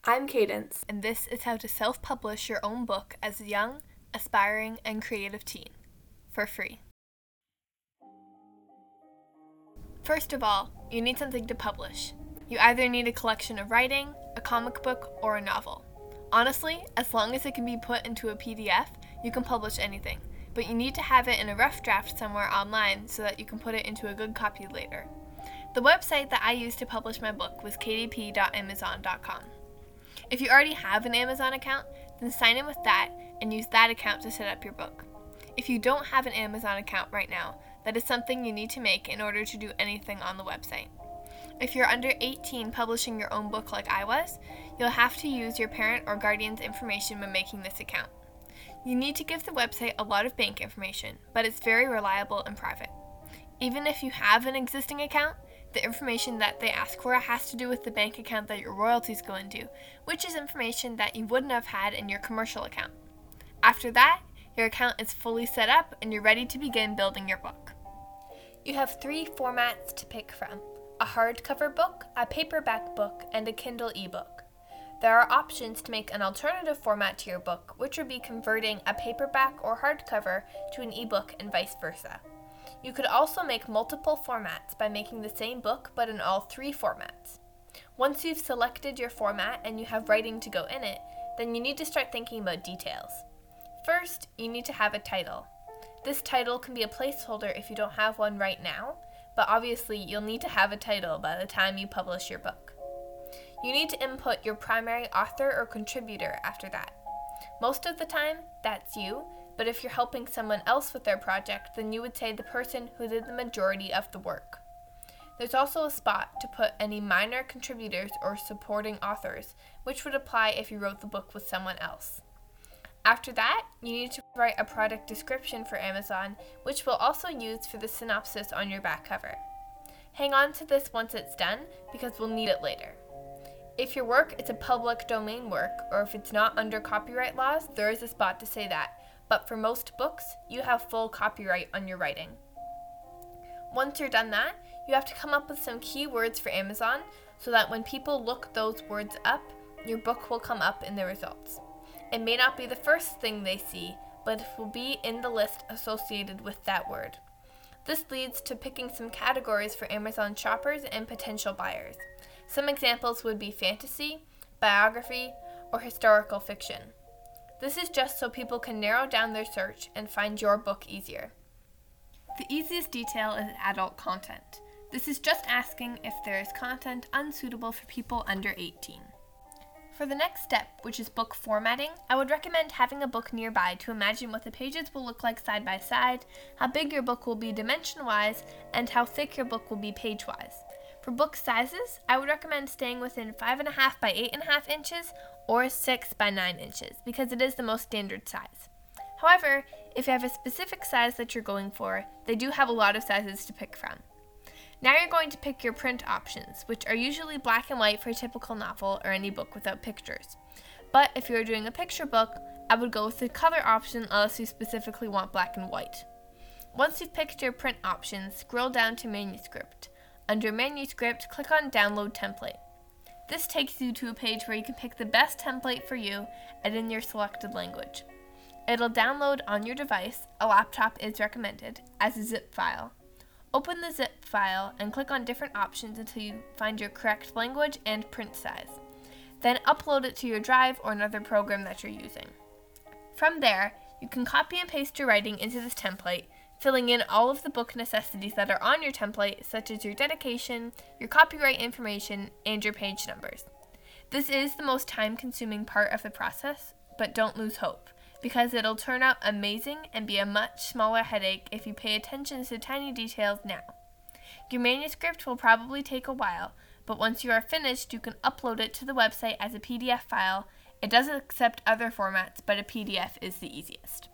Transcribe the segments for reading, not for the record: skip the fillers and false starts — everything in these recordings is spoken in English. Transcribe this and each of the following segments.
I'm Cadence, and this is how to self-publish your own book as a young, aspiring, and creative teen, for free. First of all, you need something to publish. You either need a collection of writing, a comic book, or a novel. Honestly, as long as it can be put into a PDF, you can publish anything, but you need to have it in a rough draft somewhere online so that you can put it into a good copy later. The website that I used to publish my book was kdp.amazon.com. If you already have an Amazon account, then sign in with that and use that account to set up your book. If you don't have an Amazon account right now, that is something you need to make in order to do anything on the website. If you're under 18 publishing your own book like I was, you'll have to use your parent or guardian's information when making this account. You need to give the website a lot of bank information, but it's very reliable and private. Even if you have an existing account, the information that they ask for has to do with the bank account that your royalties go into, which is information that you wouldn't have had in your commercial account. After that, your account is fully set up and you're ready to begin building your book. You have 3 formats to pick from: a hardcover book, a paperback book, and a Kindle ebook. There are options to make an alternative format to your book, which would be converting a paperback or hardcover to an ebook and vice versa. You could also make multiple formats by making the same book but in all 3 formats. Once you've selected your format and you have writing to go in it, then you need to start thinking about details. First, you need to have a title. This title can be a placeholder if you don't have one right now, but obviously you'll need to have a title by the time you publish your book. You need to input your primary author or contributor after that. Most of the time, that's you, but if you're helping someone else with their project, then you would say the person who did the majority of the work. There's also a spot to put any minor contributors or supporting authors, which would apply if you wrote the book with someone else. After that, you need to write a product description for Amazon, which we'll also use for the synopsis on your back cover. Hang on to this once it's done, because we'll need it later. If your work is a public domain work, or if it's not under copyright laws, there is a spot to say that, but for most books, you have full copyright on your writing. Once you're done that, you have to come up with some keywords for Amazon so that when people look those words up, your book will come up in the results. It may not be the first thing they see, but it will be in the list associated with that word. This leads to picking some categories for Amazon shoppers and potential buyers. Some examples would be fantasy, biography, or historical fiction. This is just so people can narrow down their search and find your book easier. The easiest detail is adult content. This is just asking if there is content unsuitable for people under 18. For the next step, which is book formatting, I would recommend having a book nearby to imagine what the pages will look like side by side, how big your book will be dimension-wise, and how thick your book will be page-wise. For book sizes, I would recommend staying within 5.5 by 8.5 inches or 6 by 9 inches because it is the most standard size. However, if you have a specific size that you're going for, they do have a lot of sizes to pick from. Now you're going to pick your print options, which are usually black and white for a typical novel or any book without pictures. But if you're doing a picture book, I would go with the color option unless you specifically want black and white. Once you've picked your print options, scroll down to Manuscript. Under Manuscript, click on Download Template. This takes you to a page where you can pick the best template for you and in your selected language. It'll download on your device, a laptop is recommended, as a zip file. Open the zip file and click on different options until you find your correct language and print size. Then upload it to your drive or another program that you're using. From there, you can copy and paste your writing into this template, filling in all of the book necessities that are on your template, such as your dedication, your copyright information, and your page numbers. This is the most time-consuming part of the process, but don't lose hope, because it'll turn out amazing and be a much smaller headache if you pay attention to tiny details now. Your manuscript will probably take a while, but once you are finished, you can upload it to the website as a PDF file. It doesn't accept other formats, but a PDF is the easiest.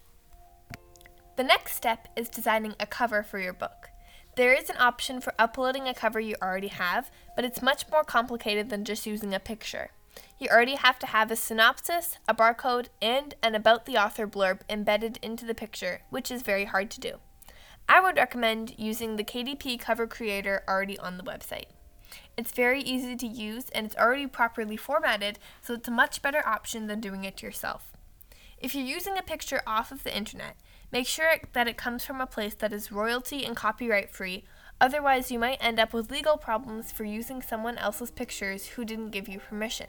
The next step is designing a cover for your book. There is an option for uploading a cover you already have, but it's much more complicated than just using a picture. You already have to have a synopsis, a barcode, and an About the Author blurb embedded into the picture, which is very hard to do. I would recommend using the KDP cover creator already on the website. It's very easy to use and it's already properly formatted, so it's a much better option than doing it yourself. If you're using a picture off of the internet, make sure that it comes from a place that is royalty and copyright free, otherwise you might end up with legal problems for using someone else's pictures who didn't give you permission.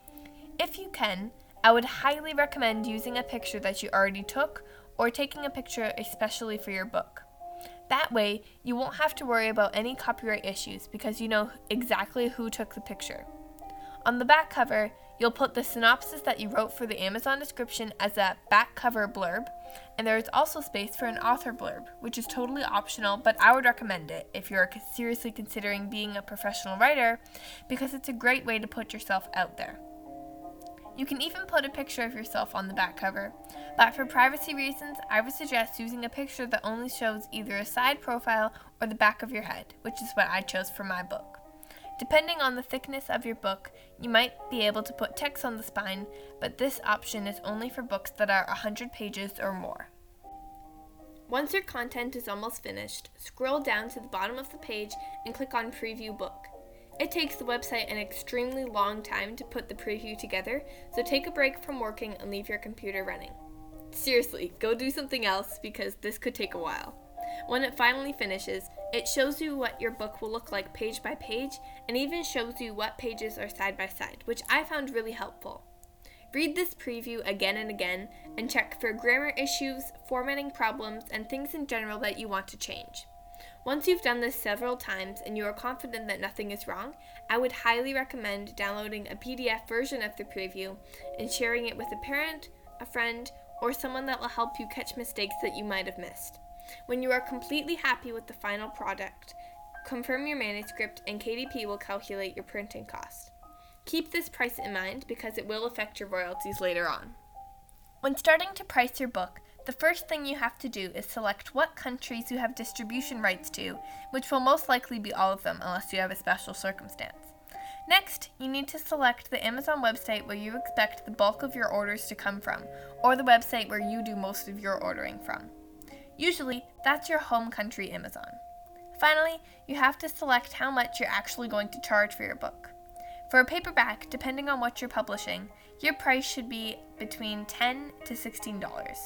If you can, I would highly recommend using a picture that you already took or taking a picture especially for your book. That way, you won't have to worry about any copyright issues because you know exactly who took the picture. On the back cover, you'll put the synopsis that you wrote for the Amazon description as a back cover blurb, and there is also space for an author blurb, which is totally optional, but I would recommend it if you're seriously considering being a professional writer because it's a great way to put yourself out there. You can even put a picture of yourself on the back cover, but for privacy reasons, I would suggest using a picture that only shows either a side profile or the back of your head, which is what I chose for my book. Depending on the thickness of your book, you might be able to put text on the spine, but this option is only for books that are 100 pages or more. Once your content is almost finished, scroll down to the bottom of the page and click on Preview Book. It takes the website an extremely long time to put the preview together, so take a break from working and leave your computer running. Seriously, go do something else because this could take a while. When it finally finishes, it shows you what your book will look like page by page and even shows you what pages are side by side, which I found really helpful. Read this preview again and again and check for grammar issues, formatting problems, and things in general that you want to change. Once you've done this several times and you are confident that nothing is wrong, I would highly recommend downloading a PDF version of the preview and sharing it with a parent, a friend, or someone that will help you catch mistakes that you might have missed. When you are completely happy with the final product, confirm your manuscript and KDP will calculate your printing cost. Keep this price in mind because it will affect your royalties later on. When starting to price your book, the first thing you have to do is select what countries you have distribution rights to, which will most likely be all of them unless you have a special circumstance. Next, you need to select the Amazon website where you expect the bulk of your orders to come from, or the website where you do most of your ordering from. Usually, that's your home country, Amazon. Finally, you have to select how much you're actually going to charge for your book. For a paperback, depending on what you're publishing, your price should be between $10 to $16.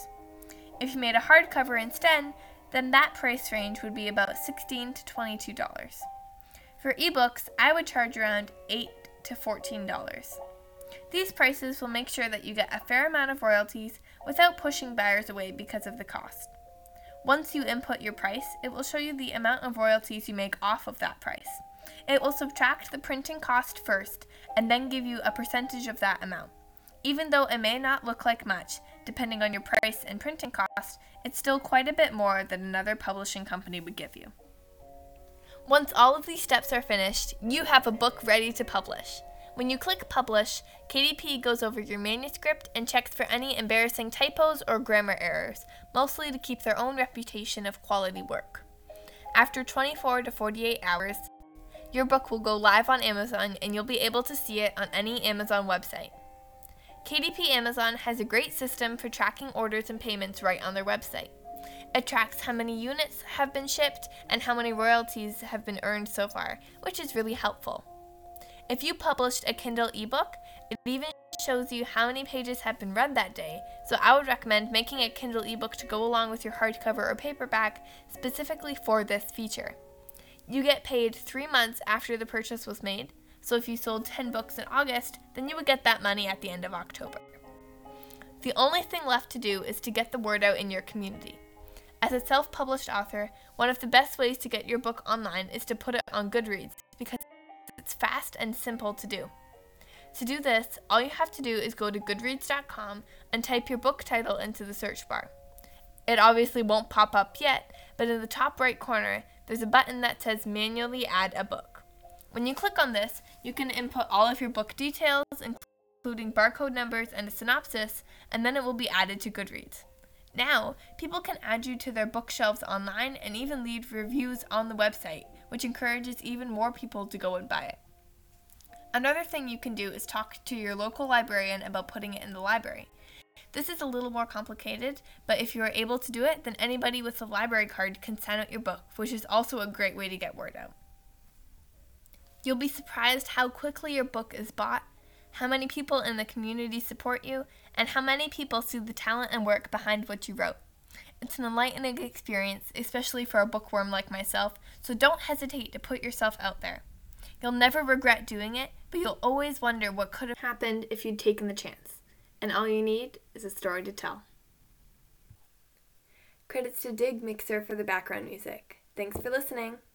If you made a hardcover instead, then that price range would be about $16 to $22. For ebooks, I would charge around $8 to $14. These prices will make sure that you get a fair amount of royalties without pushing buyers away because of the cost. Once you input your price, it will show you the amount of royalties you make off of that price. It will subtract the printing cost first and then give you a percentage of that amount. Even though it may not look like much, depending on your price and printing cost, it's still quite a bit more than another publishing company would give you. Once all of these steps are finished, you have a book ready to publish. When you click Publish, KDP goes over your manuscript and checks for any embarrassing typos or grammar errors, mostly to keep their own reputation of quality work. After 24 to 48 hours, your book will go live on Amazon and you'll be able to see it on any Amazon website. KDP Amazon has a great system for tracking orders and payments right on their website. It tracks how many units have been shipped and how many royalties have been earned so far, which is really helpful. If you published a Kindle ebook, it even shows you how many pages have been read that day, so I would recommend making a Kindle ebook to go along with your hardcover or paperback specifically for this feature. You get paid 3 months after the purchase was made, so if you sold 10 books in August, then you would get that money at the end of October. The only thing left to do is to get the word out in your community. As a self-published author, one of the best ways to get your book online is to put it on Goodreads because it's fast and simple to do. To do this, all you have to do is go to goodreads.com and type your book title into the search bar. It obviously won't pop up yet, but in the top right corner, there's a button that says Manually Add a Book. When you click on this, you can input all of your book details, including barcode numbers and a synopsis, and then it will be added to Goodreads. Now, people can add you to their bookshelves online and even leave reviews on the website, which encourages even more people to go and buy it. Another thing you can do is talk to your local librarian about putting it in the library. This is a little more complicated, but if you are able to do it, then anybody with a library card can sign out your book, which is also a great way to get word out. You'll be surprised how quickly your book is bought, how many people in the community support you, and how many people see the talent and work behind what you wrote. It's an enlightening experience, especially for a bookworm like myself, so don't hesitate to put yourself out there. You'll never regret doing it, but you'll always wonder what could have happened if you'd taken the chance. And all you need is a story to tell. Credits to Dig Mixer for the background music. Thanks for listening.